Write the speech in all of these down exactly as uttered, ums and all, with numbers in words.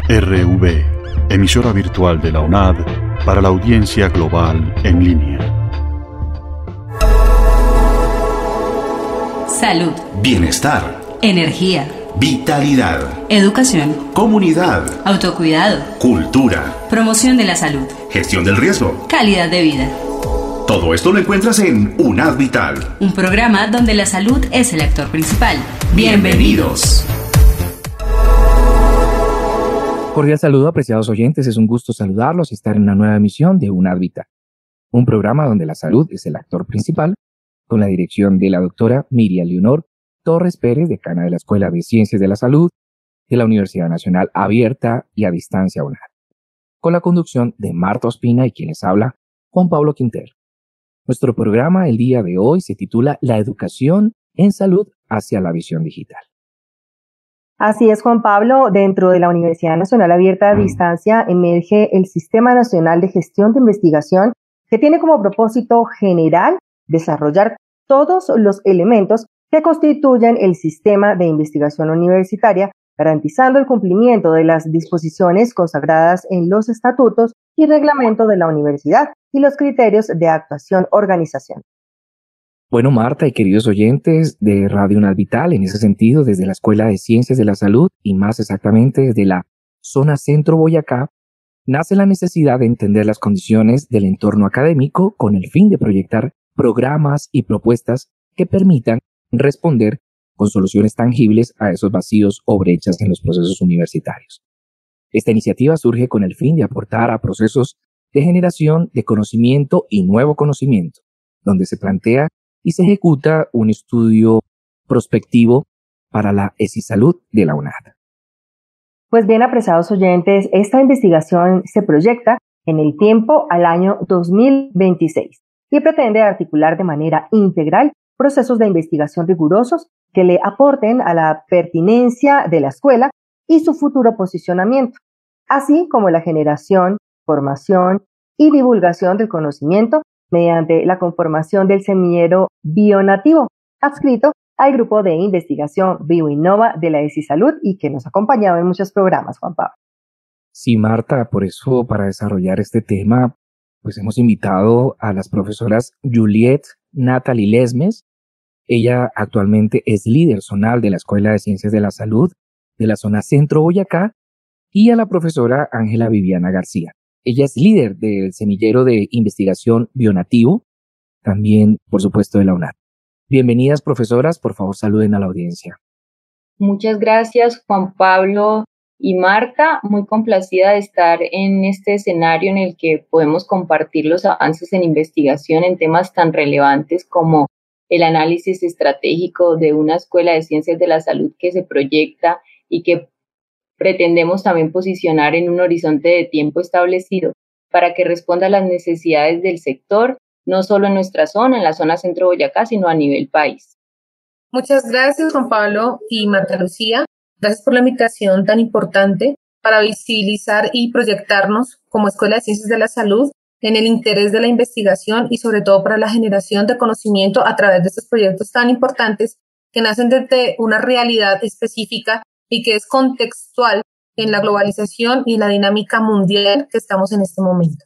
R V, emisora virtual de la U N A D para la audiencia global en línea. Salud. Bienestar. Energía. Vitalidad. Educación. Comunidad. Autocuidado. Cultura. Promoción de la salud. Gestión del riesgo. Calidad de vida. Todo esto lo encuentras en U N A D Vital. Un programa donde la salud es el actor principal. Bienvenidos. Cordial saludo, apreciados oyentes. Es un gusto saludarlos y estar en una nueva emisión de U N A D Vital, un programa donde la salud es el actor principal, con la dirección de la doctora Miriam Leonor Torres Pérez, decana de la Escuela de Ciencias de la Salud de la Universidad Nacional Abierta y a Distancia U N A D, con la conducción de Marta Ospina y quien les habla, Juan Pablo Quintero. Nuestro programa el día de hoy se titula La educación en salud hacia la visión digital. Así es, Juan Pablo. Dentro de la Universidad Nacional Abierta a Distancia emerge el Sistema Nacional de Gestión de Investigación, que tiene como propósito general desarrollar todos los elementos que constituyen el sistema de investigación universitaria, garantizando el cumplimiento de las disposiciones consagradas en los estatutos y reglamento de la universidad y los criterios de actuación organizacional. Bueno, Marta y queridos oyentes de Radio U N A D Vital, en ese sentido, desde la Escuela de Ciencias de la Salud y más exactamente desde la zona Centro Boyacá, nace la necesidad de entender las condiciones del entorno académico con el fin de proyectar programas y propuestas que permitan responder con soluciones tangibles a esos vacíos o brechas en los procesos universitarios. Esta iniciativa surge con el fin de aportar a procesos de generación de conocimiento y nuevo conocimiento, donde se plantea y se ejecuta un estudio prospectivo para la ESIsalud de la U N A D. Pues bien, apreciados oyentes, esta investigación se proyecta en el tiempo al año dos mil veintiséis y pretende articular de manera integral procesos de investigación rigurosos que le aporten a la pertinencia de la escuela y su futuro posicionamiento, así como la generación, formación y divulgación del conocimiento mediante la conformación del semillero bionativo, adscrito al grupo de investigación Bioinnova de la ESIsalud y que nos ha acompañado en muchos programas, Juan Pablo. Sí, Marta, por eso para desarrollar este tema, pues hemos invitado a las profesoras Juliet Natalie Lesmes. Ella actualmente es líder zonal de la Escuela de Ciencias de la Salud de la zona Centro Boyacá, y a la profesora Ángela Viviana García. Ella es líder del semillero de investigación Bionativo, también, por supuesto, de la U N A D. Bienvenidas, profesoras. Por favor, saluden a la audiencia. Muchas gracias, Juan Pablo y Marta. Muy complacida de estar en este escenario en el que podemos compartir los avances en investigación en temas tan relevantes como el análisis estratégico de una escuela de ciencias de la salud que se proyecta y que pretendemos también posicionar en un horizonte de tiempo establecido para que responda a las necesidades del sector, no solo en nuestra zona, en la zona Centro Boyacá, sino a nivel país. Muchas gracias, Juan Pablo y Marta Lucía. Gracias por la invitación tan importante para visibilizar y proyectarnos como Escuela de Ciencias de la Salud en el interés de la investigación y sobre todo para la generación de conocimiento a través de estos proyectos tan importantes que nacen desde una realidad específica y que es contextual en la globalización y la dinámica mundial que estamos en este momento.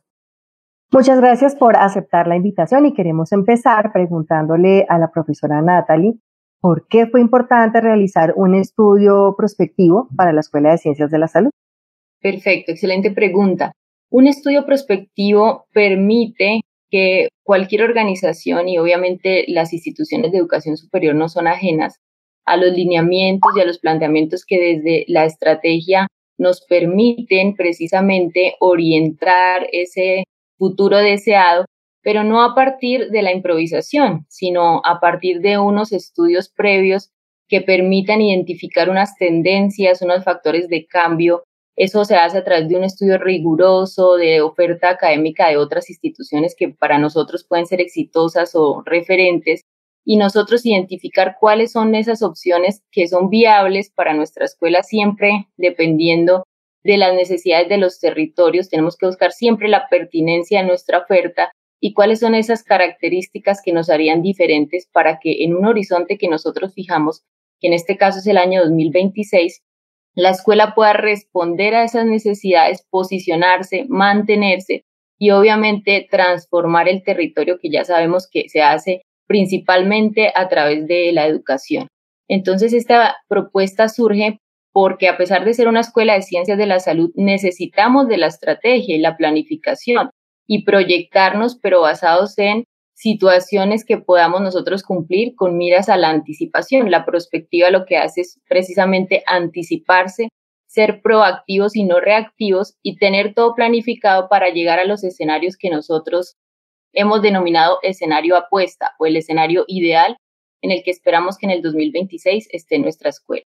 Muchas gracias por aceptar la invitación y queremos empezar preguntándole a la profesora Natalie por qué fue importante realizar un estudio prospectivo para la Escuela de Ciencias de la Salud. Perfecto, excelente pregunta. Un estudio prospectivo permite que cualquier organización y obviamente las instituciones de educación superior no son ajenas a los lineamientos y a los planteamientos que desde la estrategia nos permiten precisamente orientar ese futuro deseado, pero no a partir de la improvisación, sino a partir de unos estudios previos que permitan identificar unas tendencias, unos factores de cambio. Eso se hace a través de un estudio riguroso de oferta académica de otras instituciones que para nosotros pueden ser exitosas o referentes, y nosotros identificar cuáles son esas opciones que son viables para nuestra escuela, siempre dependiendo de las necesidades de los territorios. Tenemos que buscar siempre la pertinencia de nuestra oferta y cuáles son esas características que nos harían diferentes para que en un horizonte que nosotros fijamos, que en este caso es el año dos mil veintiséis, la escuela pueda responder a esas necesidades, posicionarse, mantenerse y obviamente transformar el territorio que ya sabemos que se hace principalmente a través de la educación. Entonces, esta propuesta surge porque a pesar de ser una escuela de ciencias de la salud, necesitamos de la estrategia y la planificación y proyectarnos, pero basados en situaciones que podamos nosotros cumplir con miras a la anticipación. La prospectiva lo que hace es precisamente anticiparse, ser proactivos y no reactivos y tener todo planificado para llegar a los escenarios que nosotros hemos denominado escenario apuesta o el escenario ideal en el que esperamos que en el dos mil veintiséis esté nuestra escuela.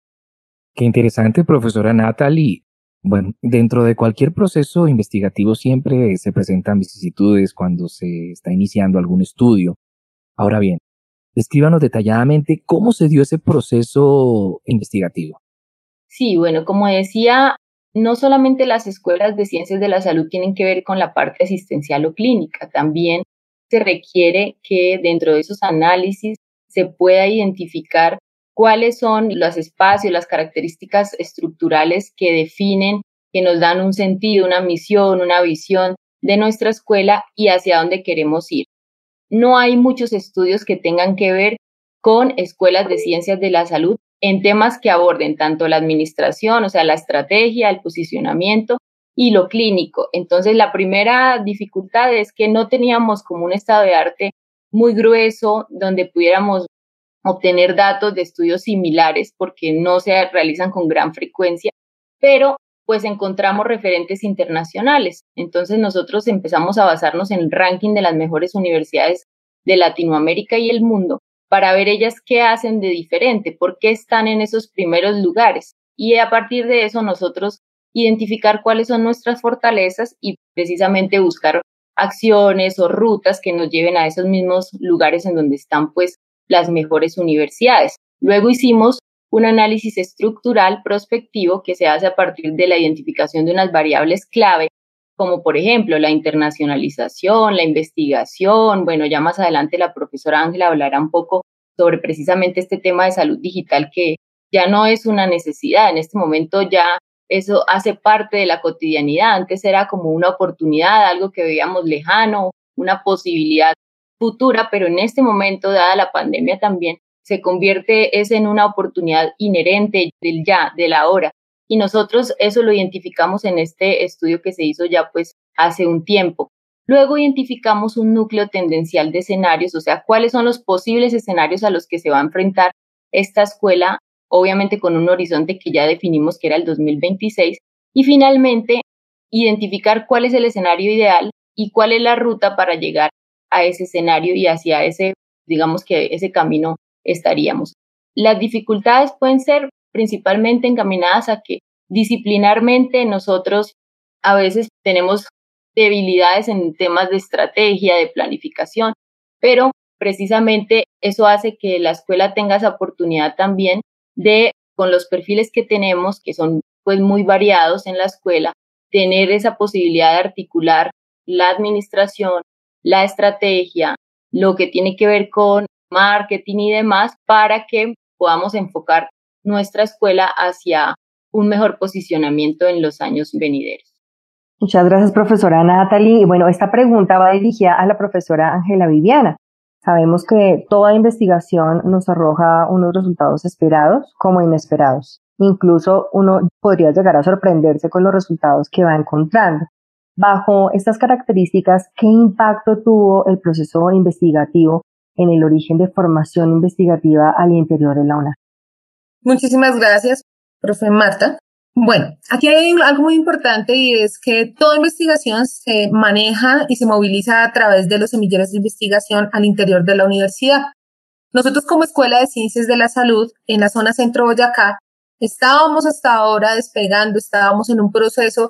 Qué interesante, profesora Natalie. Bueno, dentro de cualquier proceso investigativo siempre se presentan vicisitudes cuando se está iniciando algún estudio. Ahora bien, descríbanos detalladamente cómo se dio ese proceso investigativo. Sí, bueno, como decía, no solamente las escuelas de ciencias de la salud tienen que ver con la parte asistencial o clínica, también se requiere que dentro de esos análisis se pueda identificar cuáles son los espacios, las características estructurales que definen, que nos dan un sentido, una misión, una visión de nuestra escuela y hacia dónde queremos ir. No hay muchos estudios que tengan que ver con escuelas de ciencias de la salud en temas que aborden tanto la administración, o sea, la estrategia, el posicionamiento y lo clínico. Entonces, la primera dificultad es que no teníamos como un estado de arte muy grueso donde pudiéramos obtener datos de estudios similares porque no se realizan con gran frecuencia, pero pues encontramos referentes internacionales. Entonces nosotros empezamos a basarnos en el ranking de las mejores universidades de Latinoamérica y el mundo para ver ellas qué hacen de diferente, por qué están en esos primeros lugares. Y a partir de eso nosotros identificar cuáles son nuestras fortalezas y precisamente buscar acciones o rutas que nos lleven a esos mismos lugares en donde están pues las mejores universidades. Luego hicimos un análisis estructural prospectivo que se hace a partir de la identificación de unas variables clave, como por ejemplo la internacionalización, la investigación. Bueno, ya más adelante la profesora Ángela hablará un poco sobre precisamente este tema de salud digital que ya no es una necesidad. En este momento ya eso hace parte de la cotidianidad. Antes era como una oportunidad, algo que veíamos lejano, una posibilidad futura, pero en este momento, dada la pandemia también, se convierte es en una oportunidad inherente del ya, del ahora. Y nosotros eso lo identificamos en este estudio que se hizo ya pues hace un tiempo. Luego identificamos un núcleo tendencial de escenarios, o sea, cuáles son los posibles escenarios a los que se va a enfrentar esta escuela, obviamente con un horizonte que ya definimos que era el dos mil veintiséis. Y finalmente, identificar cuál es el escenario ideal y cuál es la ruta para llegar a ese escenario y hacia ese, digamos que ese camino estaríamos. Las dificultades pueden ser principalmente encaminadas a que disciplinarmente nosotros a veces tenemos debilidades en temas de estrategia, de planificación, pero precisamente eso hace que la escuela tenga esa oportunidad también de, con los perfiles que tenemos, que son pues muy variados en la escuela, tener esa posibilidad de articular la administración, la estrategia, lo que tiene que ver con marketing y demás, para que podamos enfocar nuestra escuela hacia un mejor posicionamiento en los años venideros. Muchas gracias, profesora Natalie. Y bueno, esta pregunta va dirigida a la profesora Ángela Viviana. Sabemos que toda investigación nos arroja unos resultados esperados como inesperados. Incluso uno podría llegar a sorprenderse con los resultados que va encontrando. Bajo estas características, ¿qué impacto tuvo el proceso investigativo en el origen de formación investigativa al interior de la UNAD? Muchísimas gracias, profe Marta. Bueno, aquí hay algo muy importante y es que toda investigación se maneja y se moviliza a través de los semilleros de investigación al interior de la universidad. Nosotros como Escuela de Ciencias de la Salud en la zona Centro Boyacá estábamos hasta ahora despegando, estábamos en un proceso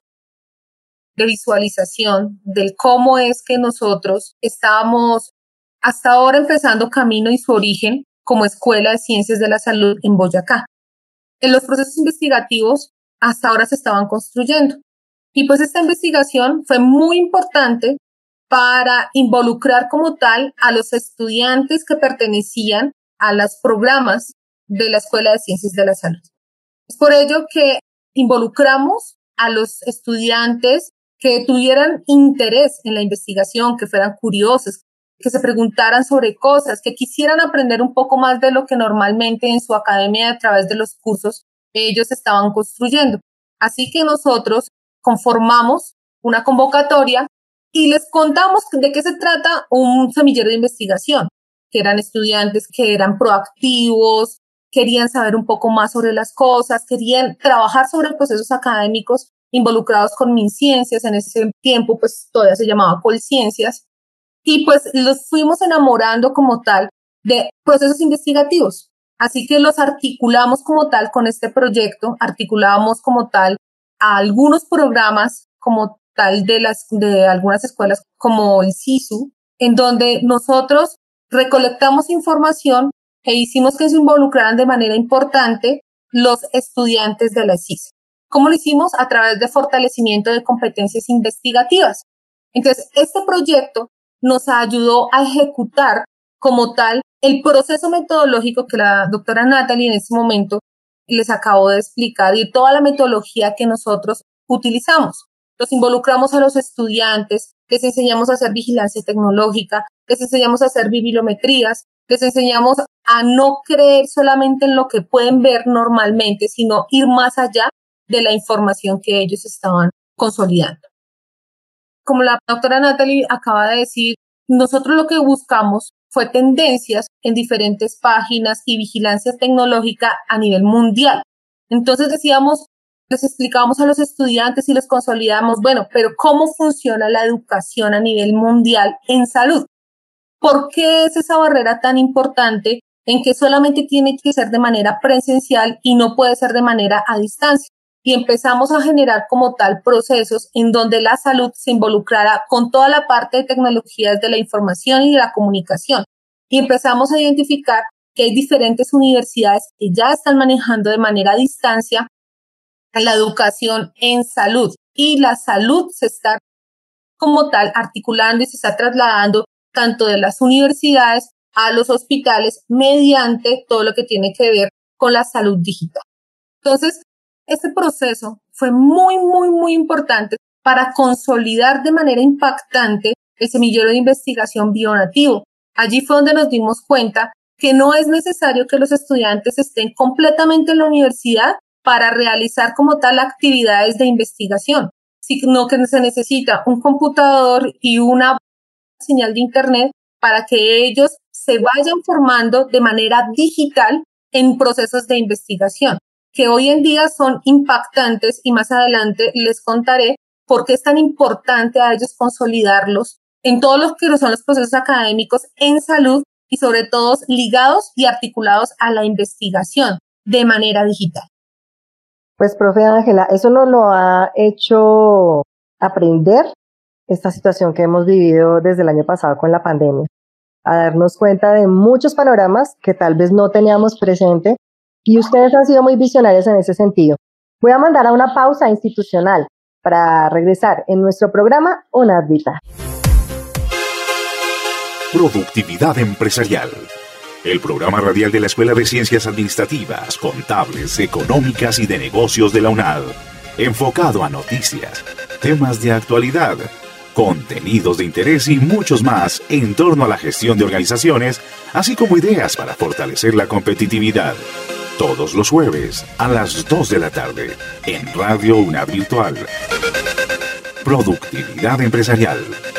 de visualización del cómo es que nosotros estábamos hasta ahora empezando camino y su origen como Escuela de Ciencias de la Salud en Boyacá. En los procesos investigativos hasta ahora se estaban construyendo. Y pues esta investigación fue muy importante para involucrar como tal a los estudiantes que pertenecían a los programas de la Escuela de Ciencias de la Salud. Es por ello que involucramos a los estudiantes que tuvieran interés en la investigación, que fueran curiosos, que se preguntaran sobre cosas, que quisieran aprender un poco más de lo que normalmente en su academia a través de los cursos ellos estaban construyendo. Así que nosotros conformamos una convocatoria y les contamos de qué se trata un semillero de investigación, que eran estudiantes que eran proactivos, querían saber un poco más sobre las cosas, querían trabajar sobre procesos académicos involucrados con MinCiencias. En ese tiempo pues todavía se llamaba Colciencias, y pues los fuimos enamorando como tal de procesos investigativos. Así que los articulamos como tal con este proyecto, articulamos como tal a algunos programas como tal de las de algunas escuelas como el SISU, en donde nosotros recolectamos información e hicimos que se involucraran de manera importante los estudiantes de la S I S. ¿Cómo lo hicimos? A través de fortalecimiento de competencias investigativas. Entonces, este proyecto nos ayudó a ejecutar como tal el proceso metodológico que la doctora Natalie en este momento les acabo de explicar y toda la metodología que nosotros utilizamos. Los involucramos a los estudiantes, les enseñamos a hacer vigilancia tecnológica, les enseñamos a hacer bibliometrías, les enseñamos a no creer solamente en lo que pueden ver normalmente, sino ir más allá de la información que ellos estaban consolidando. Como la doctora Natalie acaba de decir, nosotros lo que buscamos fue tendencias en diferentes páginas y vigilancia tecnológica a nivel mundial. Entonces decíamos, les explicábamos a los estudiantes y les consolidamos, bueno, pero ¿cómo funciona la educación a nivel mundial en salud? ¿Por qué es esa barrera tan importante en que solamente tiene que ser de manera presencial y no puede ser de manera a distancia? Y empezamos a generar como tal procesos en donde la salud se involucrara con toda la parte de tecnologías de la información y de la comunicación. Y empezamos a identificar que hay diferentes universidades que ya están manejando de manera a distancia la educación en salud. Y la salud se está como tal articulando y se está trasladando tanto de las universidades a los hospitales mediante todo lo que tiene que ver con la salud digital. Entonces, este proceso fue muy, muy, muy importante para consolidar de manera impactante el semillero de investigación bionativo. Allí fue donde nos dimos cuenta que no es necesario que los estudiantes estén completamente en la universidad para realizar como tal actividades de investigación, sino que se necesita un computador y una señal de internet para que ellos se vayan formando de manera digital en procesos de investigación, que hoy en día son impactantes y más adelante les contaré por qué es tan importante a ellos consolidarlos en todos los que son los procesos académicos en salud y sobre todo ligados y articulados a la investigación de manera digital. Pues, profe Ángela, eso nos lo ha hecho aprender esta situación que hemos vivido desde el año pasado con la pandemia, a darnos cuenta de muchos panoramas que tal vez no teníamos presente. Y ustedes han sido muy visionarios en ese sentido. Voy a mandar a una pausa institucional para regresar en nuestro programa UNAD Vital. Productividad empresarial. El programa radial de la Escuela de Ciencias Administrativas, Contables, Económicas y de Negocios de la UNAD. Enfocado a noticias, temas de actualidad, contenidos de interés y muchos más en torno a la gestión de organizaciones, así como ideas para fortalecer la competitividad. Todos los jueves a las dos de la tarde en Radio UNAD Virtual. Productividad empresarial.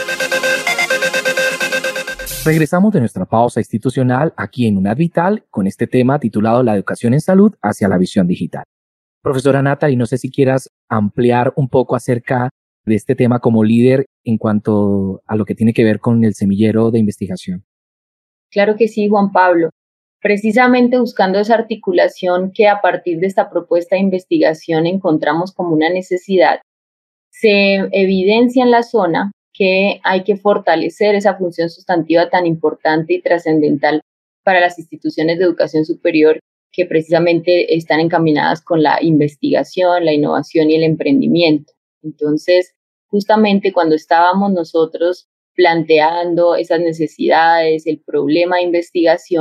Regresamos de nuestra pausa institucional aquí en UNAD Vital con este tema titulado La educación en salud hacia la visión digital. Profesora Natalie, no sé si quieras ampliar un poco acerca de este tema como líder en cuanto a lo que tiene que ver con el semillero de investigación. Claro que sí, Juan Pablo. Precisamente buscando esa articulación que a partir de esta propuesta de investigación encontramos como una necesidad, se evidencia en la zona que hay que fortalecer esa función sustantiva tan importante y trascendental para las instituciones de educación superior que precisamente están encaminadas con la investigación, la innovación y el emprendimiento. Entonces, justamente cuando estábamos nosotros planteando esas necesidades, el problema de investigación,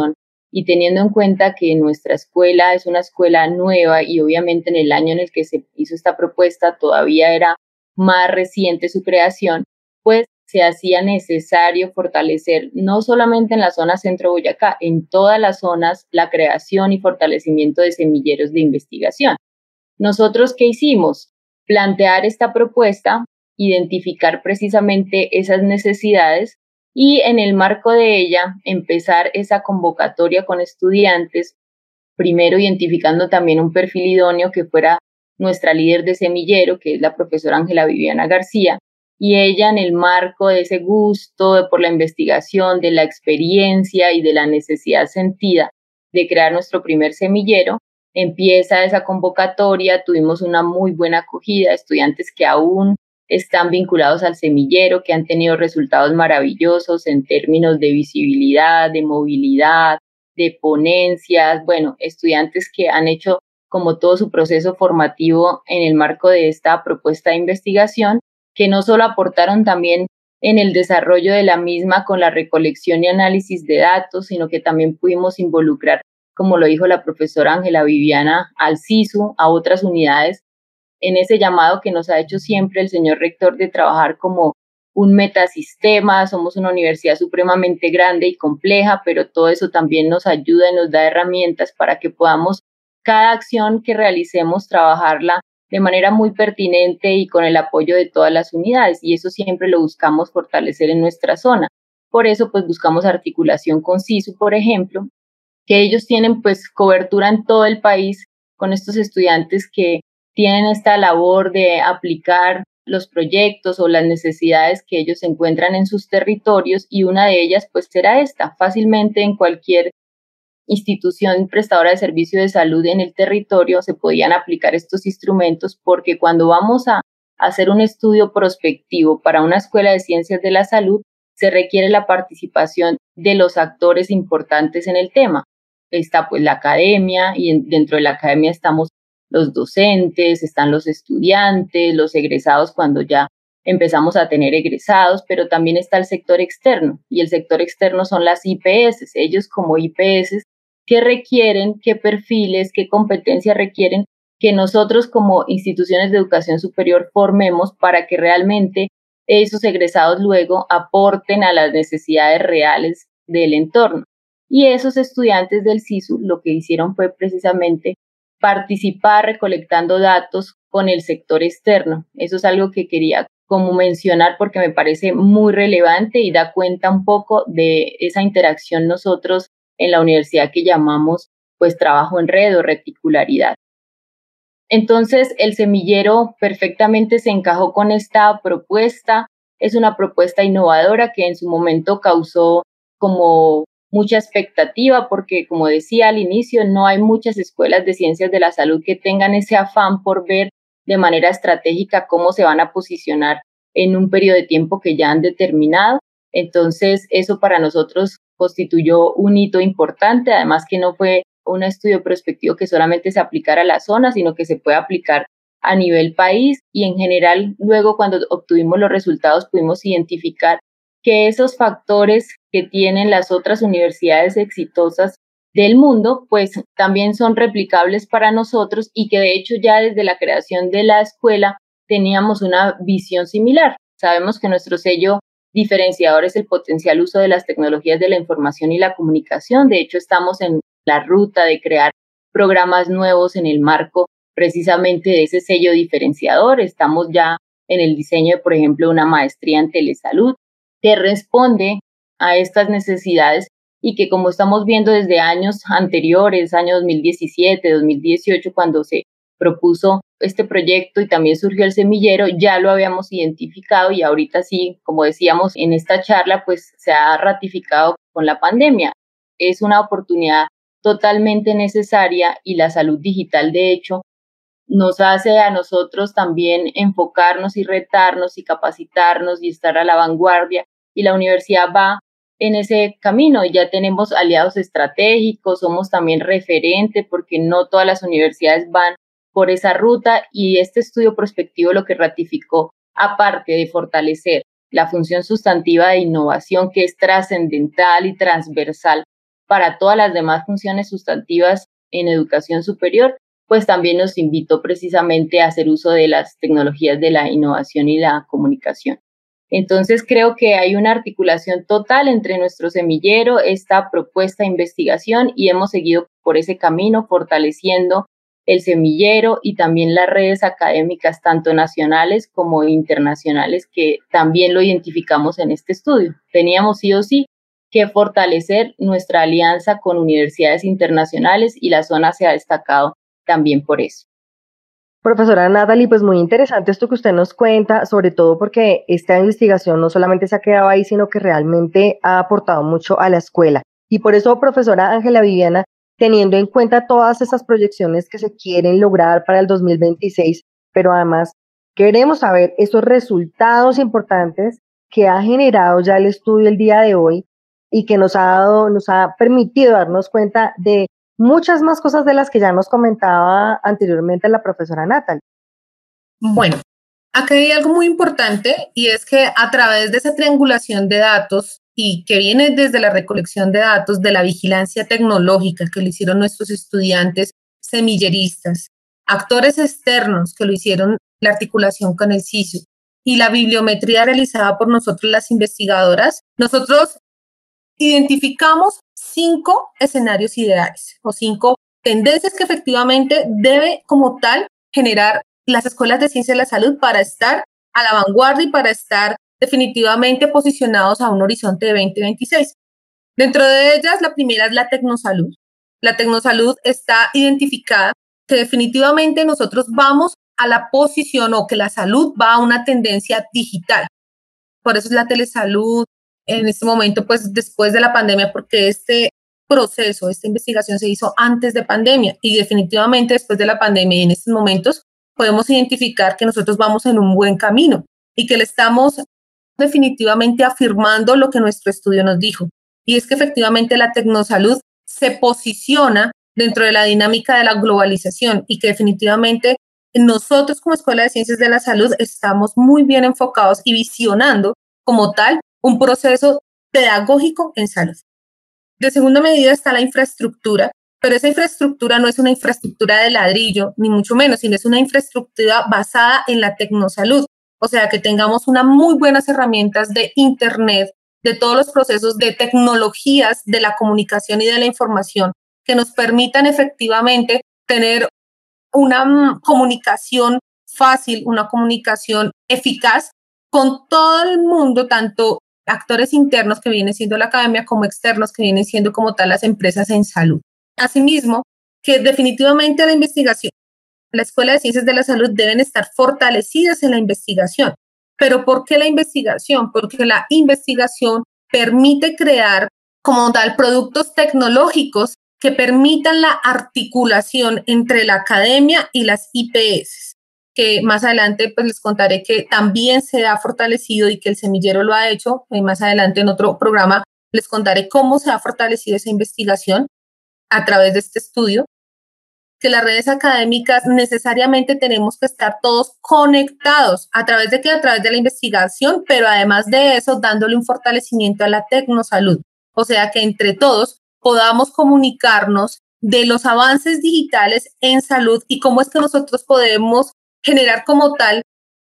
y teniendo en cuenta que nuestra escuela es una escuela nueva y obviamente en el año en el que se hizo esta propuesta todavía era más reciente su creación, pues se hacía necesario fortalecer no solamente en la zona centro Boyacá, en todas las zonas la creación y fortalecimiento de semilleros de investigación. ¿Nosotros qué hicimos? Plantear esta propuesta, identificar precisamente esas necesidades y en el marco de ella empezar esa convocatoria con estudiantes, primero identificando también un perfil idóneo que fuera nuestra líder de semillero, que es la profesora Ángela Viviana García, y ella en el marco de ese gusto por la investigación, de la experiencia y de la necesidad sentida de crear nuestro primer semillero, empieza esa convocatoria, tuvimos una muy buena acogida, estudiantes que aún están vinculados al semillero, que han tenido resultados maravillosos en términos de visibilidad, de movilidad, de ponencias, bueno, estudiantes que han hecho como todo su proceso formativo en el marco de esta propuesta de investigación, que no solo aportaron también en el desarrollo de la misma con la recolección y análisis de datos, sino que también pudimos involucrar, como lo dijo la profesora Ángela Viviana, al SISU, a otras unidades, en ese llamado que nos ha hecho siempre el señor rector de trabajar como un metasistema. Somos una universidad supremamente grande y compleja, pero todo eso también nos ayuda y nos da herramientas para que podamos cada acción que realicemos trabajarla de manera muy pertinente y con el apoyo de todas las unidades, y eso siempre lo buscamos fortalecer en nuestra zona. Por eso, pues buscamos articulación con SISU, por ejemplo, que ellos tienen pues cobertura en todo el país con estos estudiantes que tienen esta labor de aplicar los proyectos o las necesidades que ellos encuentran en sus territorios, y una de ellas pues será esta, fácilmente en cualquier institución prestadora de servicio de salud en el territorio se podían aplicar estos instrumentos, porque cuando vamos a hacer un estudio prospectivo para una escuela de ciencias de la salud, se requiere la participación de los actores importantes en el tema. Está pues la academia, y en, dentro de la academia estamos los docentes, están los estudiantes, los egresados cuando ya empezamos a tener egresados, pero también está el sector externo, y el sector externo son las I P S, ellos como I P S, qué requieren, qué perfiles, qué competencias requieren que nosotros como instituciones de educación superior formemos para que realmente esos egresados luego aporten a las necesidades reales del entorno. Y esos estudiantes del SISU lo que hicieron fue precisamente participar recolectando datos con el sector externo. Eso es algo que quería como mencionar porque me parece muy relevante y da cuenta un poco de esa interacción nosotros en la universidad que llamamos pues trabajo en red o reticularidad. Entonces el semillero perfectamente se encajó con esta propuesta. Es una propuesta innovadora que en su momento causó como mucha expectativa porque, como decía al inicio, no hay muchas escuelas de ciencias de la salud que tengan ese afán por ver de manera estratégica cómo se van a posicionar en un periodo de tiempo que ya han determinado. Entonces, eso para nosotros constituyó un hito importante, además que no fue un estudio prospectivo que solamente se aplicara a la zona, sino que se puede aplicar a nivel país, y en general luego cuando obtuvimos los resultados pudimos identificar que esos factores que tienen las otras universidades exitosas del mundo, pues también son replicables para nosotros, y que de hecho ya desde la creación de la escuela teníamos una visión similar. Sabemos que nuestro sello diferenciador es el potencial uso de las tecnologías de la información y la comunicación. De hecho, estamos en la ruta de crear programas nuevos en el marco precisamente de ese sello diferenciador. Estamos ya en el diseño de, por ejemplo, una maestría en telesalud que responde a estas necesidades y que, como estamos viendo desde años anteriores, año dos mil diecisiete, dos mil dieciocho, cuando se propuso este proyecto y también surgió el semillero, ya lo habíamos identificado, y ahorita sí, como decíamos en esta charla, pues se ha ratificado con la pandemia. Es una oportunidad totalmente necesaria, y la salud digital, de hecho, nos hace a nosotros también enfocarnos y retarnos y capacitarnos y estar a la vanguardia, y la universidad va en ese camino. Ya tenemos aliados estratégicos, somos también referente porque no todas las universidades van por esa ruta, y este estudio prospectivo lo que ratificó, aparte de fortalecer la función sustantiva de innovación que es trascendental y transversal para todas las demás funciones sustantivas en educación superior, pues también nos invitó precisamente a hacer uso de las tecnologías de la innovación y la comunicación. Entonces creo que hay una articulación total entre nuestro semillero, esta propuesta de investigación, y hemos seguido por ese camino fortaleciendo el semillero y también las redes académicas, tanto nacionales como internacionales, que también lo identificamos en este estudio. Teníamos sí o sí que fortalecer nuestra alianza con universidades internacionales y la zona se ha destacado también por eso. Profesora Natalie, pues muy interesante esto que usted nos cuenta, sobre todo porque esta investigación no solamente se ha quedado ahí, sino que realmente ha aportado mucho a la escuela. Y por eso, profesora Ángela Viviana, teniendo en cuenta todas esas proyecciones que se quieren lograr para el dos mil veintiséis, pero además queremos saber esos resultados importantes que ha generado ya el estudio el día de hoy y que nos ha dado, nos ha permitido darnos cuenta de muchas más cosas de las que ya nos comentaba anteriormente la profesora Natalie. Bueno, acá hay algo muy importante y es que a través de esa triangulación de datos y que viene desde la recolección de datos de la vigilancia tecnológica que lo hicieron nuestros estudiantes semilleristas, actores externos que lo hicieron la articulación con el CISU y la bibliometría realizada por nosotros las investigadoras, nosotros identificamos cinco escenarios ideales o cinco tendencias que efectivamente debe como tal generar las escuelas de ciencia de la salud para estar a la vanguardia y para estar definitivamente posicionados a un horizonte de veinte veintiséis. Dentro de ellas, la primera es la tecnosalud. La tecnosalud está identificada que definitivamente nosotros vamos a la posición o que la salud va a una tendencia digital. Por eso es la telesalud en este momento, pues después de la pandemia, porque este proceso, esta investigación se hizo antes de pandemia y definitivamente después de la pandemia y en estos momentos podemos identificar que nosotros vamos en un buen camino y que le estamos definitivamente afirmando lo que nuestro estudio nos dijo. Y es que efectivamente la tecnosalud se posiciona dentro de la dinámica de la globalización y que definitivamente nosotros como Escuela de Ciencias de la Salud estamos muy bien enfocados y visionando como tal un proceso pedagógico en salud. De segunda medida está la infraestructura, pero esa infraestructura no es una infraestructura de ladrillo, ni mucho menos, sino es una infraestructura basada en la tecnosalud. O sea, que tengamos unas muy buenas herramientas de Internet, de todos los procesos de tecnologías de la comunicación y de la información que nos permitan efectivamente tener una comunicación fácil, una comunicación eficaz con todo el mundo, tanto actores internos que vienen siendo la academia como externos que vienen siendo como tal las empresas en salud. Asimismo, que definitivamente la investigación, la Escuela de Ciencias de la Salud deben estar fortalecidas en la investigación. ¿Pero por qué la investigación? Porque la investigación permite crear como tal productos tecnológicos que permitan la articulación entre la academia y las I P S, que más adelante pues les contaré que también se ha fortalecido y que el semillero lo ha hecho. Y más adelante en otro programa les contaré cómo se ha fortalecido esa investigación a través de este estudio, que las redes académicas necesariamente tenemos que estar todos conectados. ¿A través de qué? A través de la investigación, pero además de eso, dándole un fortalecimiento a la tecnosalud. O sea, que entre todos podamos comunicarnos de los avances digitales en salud y cómo es que nosotros podemos generar como tal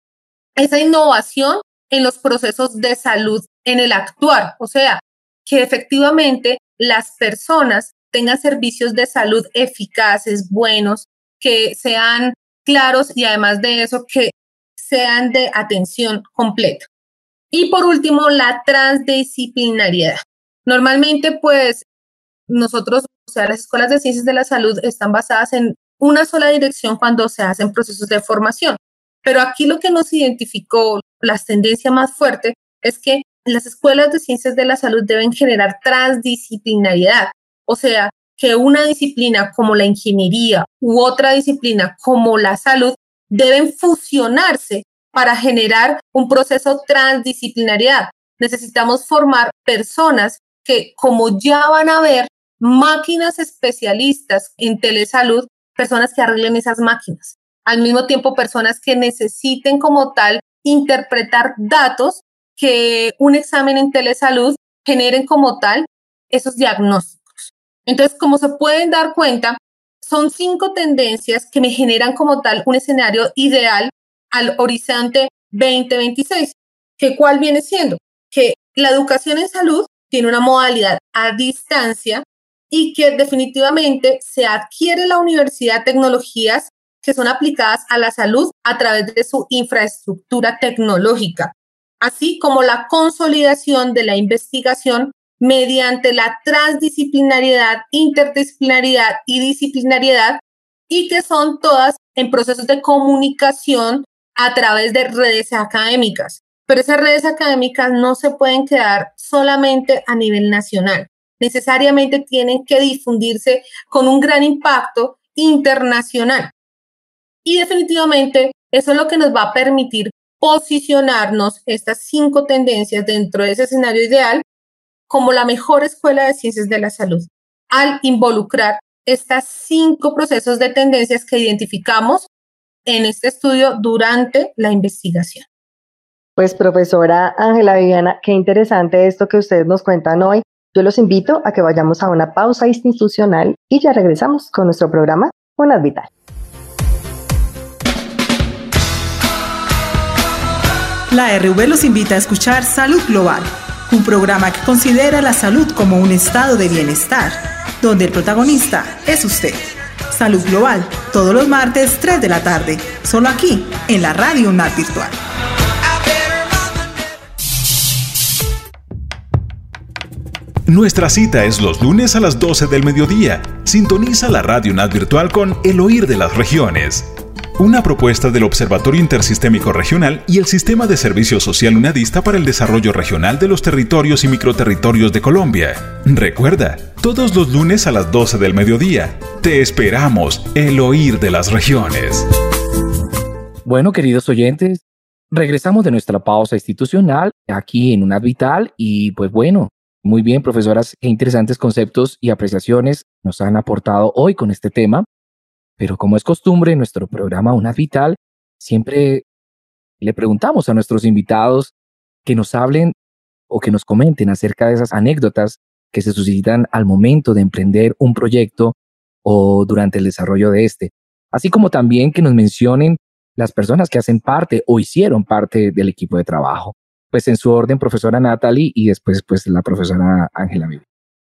esa innovación en los procesos de salud en el actuar. O sea, que efectivamente las personas tengan servicios de salud eficaces, buenos, que sean claros y además de eso que sean de atención completa. Y por último, la transdisciplinariedad. Normalmente, pues, nosotros, o sea, las escuelas de ciencias de la salud están basadas en una sola dirección cuando se hacen procesos de formación. Pero aquí lo que nos identificó, la tendencia más fuerte, es que las escuelas de ciencias de la salud deben generar transdisciplinariedad. O sea, que una disciplina como la ingeniería u otra disciplina como la salud deben fusionarse para generar un proceso transdisciplinariedad. Necesitamos formar personas que, como ya van a ver, máquinas especialistas en telesalud, personas que arreglen esas máquinas. Al mismo tiempo, personas que necesiten como tal interpretar datos que un examen en telesalud generen como tal esos diagnósticos. Entonces, como se pueden dar cuenta, son cinco tendencias que me generan como tal un escenario ideal al horizonte veinte veintiséis. ¿Que cuál viene siendo? Que la educación en salud tiene una modalidad a distancia y que definitivamente se adquiere la universidad tecnologías que son aplicadas a la salud a través de su infraestructura tecnológica, así como la consolidación de la investigación mediante la transdisciplinariedad, interdisciplinariedad y disciplinariedad, y que son todas en procesos de comunicación a través de redes académicas. Pero esas redes académicas no se pueden quedar solamente a nivel nacional. Necesariamente tienen que difundirse con un gran impacto internacional. Y definitivamente eso es lo que nos va a permitir posicionarnos estas cinco tendencias dentro de ese escenario ideal como la mejor escuela de ciencias de la salud, al involucrar estas cinco procesos de tendencias que identificamos en este estudio durante la investigación. Pues profesora Ángela Viviana, qué interesante esto que ustedes nos cuentan hoy. Yo los invito a que vayamos a una pausa institucional y ya regresamos con nuestro programa UNAD Vital. La R V los invita a escuchar Salud Global, un programa que considera la salud como un estado de bienestar, donde el protagonista es usted. Salud Global, todos los martes, tres de la tarde, solo aquí, en la Radio UNAD Virtual. Nuestra cita es los lunes a las doce del mediodía. Sintoniza la Radio UNAD Virtual con El Oír de las Regiones. Una propuesta del Observatorio Intersistémico Regional y el Sistema de Servicio Social UNADista para el Desarrollo Regional de los Territorios y Microterritorios de Colombia. Recuerda, todos los lunes a las doce del mediodía. Te esperamos, El Oír de las Regiones. Bueno, queridos oyentes, regresamos de nuestra pausa institucional aquí en UNAD Vital y pues bueno, muy bien, profesoras, qué interesantes conceptos y apreciaciones nos han aportado hoy con este tema. Pero como es costumbre en nuestro programa UNAD Vital, siempre le preguntamos a nuestros invitados que nos hablen o que nos comenten acerca de esas anécdotas que se suscitan al momento de emprender un proyecto o durante el desarrollo de este. Así como también que nos mencionen las personas que hacen parte o hicieron parte del equipo de trabajo. Pues en su orden, profesora Natalie y después pues la profesora Ángela Viviana.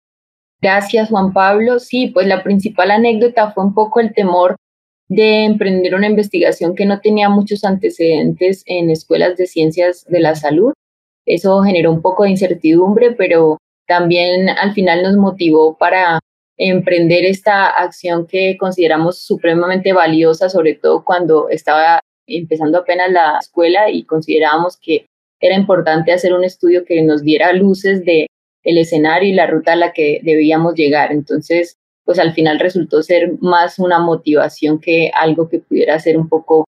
Gracias, Juan Pablo. Sí, pues la principal anécdota fue un poco el temor de emprender una investigación que no tenía muchos antecedentes en escuelas de ciencias de la salud. Eso generó un poco de incertidumbre, pero también al final nos motivó para emprender esta acción que consideramos supremamente valiosa, sobre todo cuando estaba empezando apenas la escuela y considerábamos que era importante hacer un estudio que nos diera luces de el escenario y la ruta a la que debíamos llegar. Entonces, pues al final resultó ser más una motivación que algo que pudiera ser un poco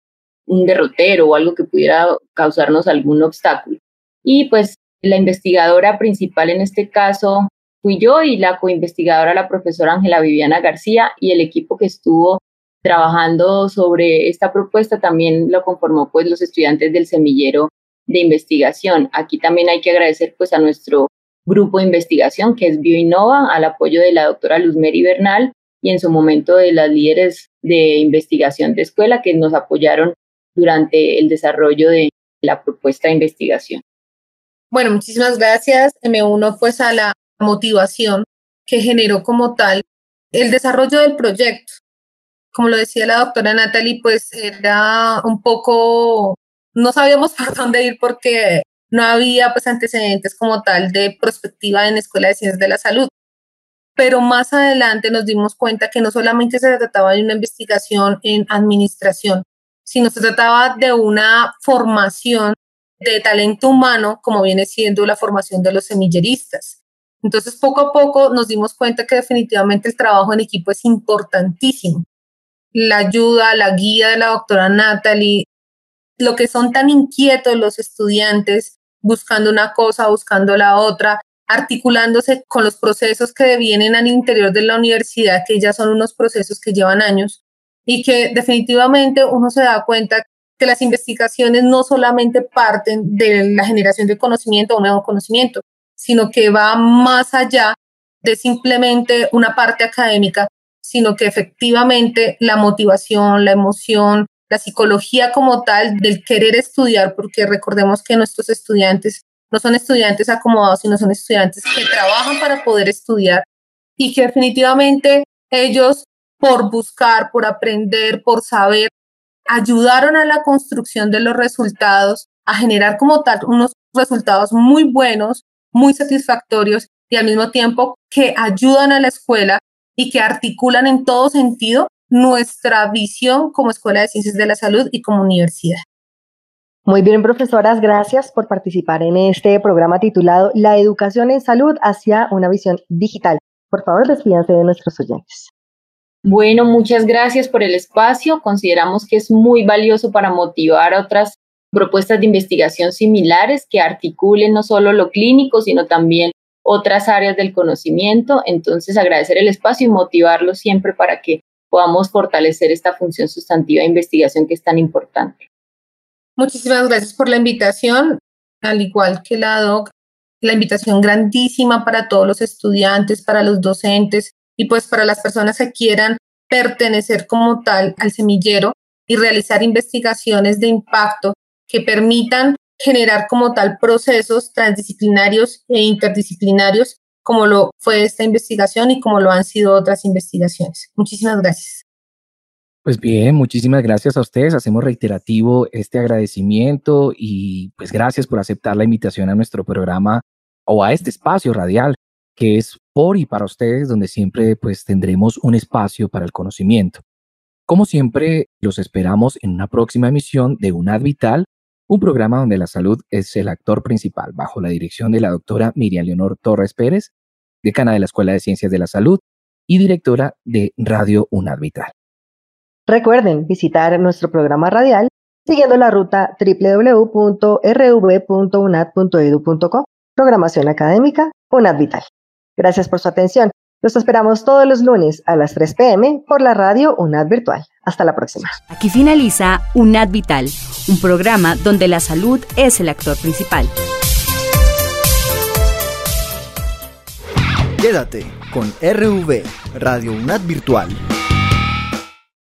un derrotero o algo que pudiera causarnos algún obstáculo. Y pues la investigadora principal en este caso fui yo y la coinvestigadora la profesora Ángela Viviana García, y el equipo que estuvo trabajando sobre esta propuesta también lo conformó pues los estudiantes del semillero de investigación. Aquí también hay que agradecer pues a nuestro grupo de investigación que es BioInnova, al apoyo de la doctora Luzmeri Bernal y en su momento de las líderes de investigación de escuela que nos apoyaron durante el desarrollo de la propuesta de investigación. Bueno, muchísimas gracias. Me uno pues a la motivación que generó como tal el desarrollo del proyecto. Como lo decía la doctora Natalie, pues era un poco, no sabíamos por dónde ir porque no había pues antecedentes como tal de prospectiva en la Escuela de Ciencias de la Salud. Pero más adelante nos dimos cuenta que no solamente se trataba de una investigación en administración, sino se trataba de una formación de talento humano, como viene siendo la formación de los semilleristas. Entonces, poco a poco nos dimos cuenta que definitivamente el trabajo en equipo es importantísimo. La ayuda, la guía de la doctora Natalie, lo que son tan inquietos los estudiantes, buscando una cosa, buscando la otra, articulándose con los procesos que vienen al interior de la universidad, que ya son unos procesos que llevan años, y que definitivamente uno se da cuenta que las investigaciones no solamente parten de la generación de conocimiento o nuevo conocimiento, sino que va más allá de simplemente una parte académica, sino que efectivamente la motivación, la emoción, la psicología como tal del querer estudiar, porque recordemos que nuestros estudiantes no son estudiantes acomodados, sino son estudiantes que trabajan para poder estudiar y que definitivamente ellos, por buscar, por aprender, por saber, ayudaron a la construcción de los resultados, a generar como tal unos resultados muy buenos, muy satisfactorios y al mismo tiempo que ayudan a la escuela y que articulan en todo sentido nuestra visión como Escuela de Ciencias de la Salud y como universidad. Muy bien, profesoras, gracias por participar en este programa titulado La educación en salud hacia una visión digital. Por favor, despídanse de nuestros oyentes. Bueno, muchas gracias por el espacio. Consideramos que es muy valioso para motivar a otras propuestas de investigación similares que articulen no solo lo clínico, sino también otras áreas del conocimiento. Entonces, agradecer el espacio y motivarlos siempre para que podamos fortalecer esta función sustantiva de investigación que es tan importante. Muchísimas gracias por la invitación, al igual que la doc, la invitación grandísima para todos los estudiantes, para los docentes y pues para las personas que quieran pertenecer como tal al semillero y realizar investigaciones de impacto que permitan generar como tal procesos transdisciplinarios e interdisciplinarios como lo fue esta investigación y como lo han sido otras investigaciones. Muchísimas gracias. Pues bien, muchísimas gracias a ustedes. Hacemos reiterativo este agradecimiento y pues gracias por aceptar la invitación a nuestro programa o a este espacio radial que es por y para ustedes, donde siempre pues tendremos un espacio para el conocimiento. Como siempre, los esperamos en una próxima emisión de UNAD Vital, un programa donde la salud es el actor principal, bajo la dirección de la doctora Miriam Leonor Torres Pérez, decana de la Escuela de Ciencias de la Salud y directora de Radio UNAD Vital. Recuerden visitar nuestro programa radial siguiendo la ruta doble u doble u doble u punto r v punto u n a d punto e d u punto co, programación académica UNAD Vital. Gracias por su atención. Los esperamos todos los lunes a las tres p m por la radio UNAD Virtual. Hasta la próxima. Aquí finaliza UNAD Vital, un programa donde la salud es el actor principal. Quédate con R V, Radio UNAD Virtual.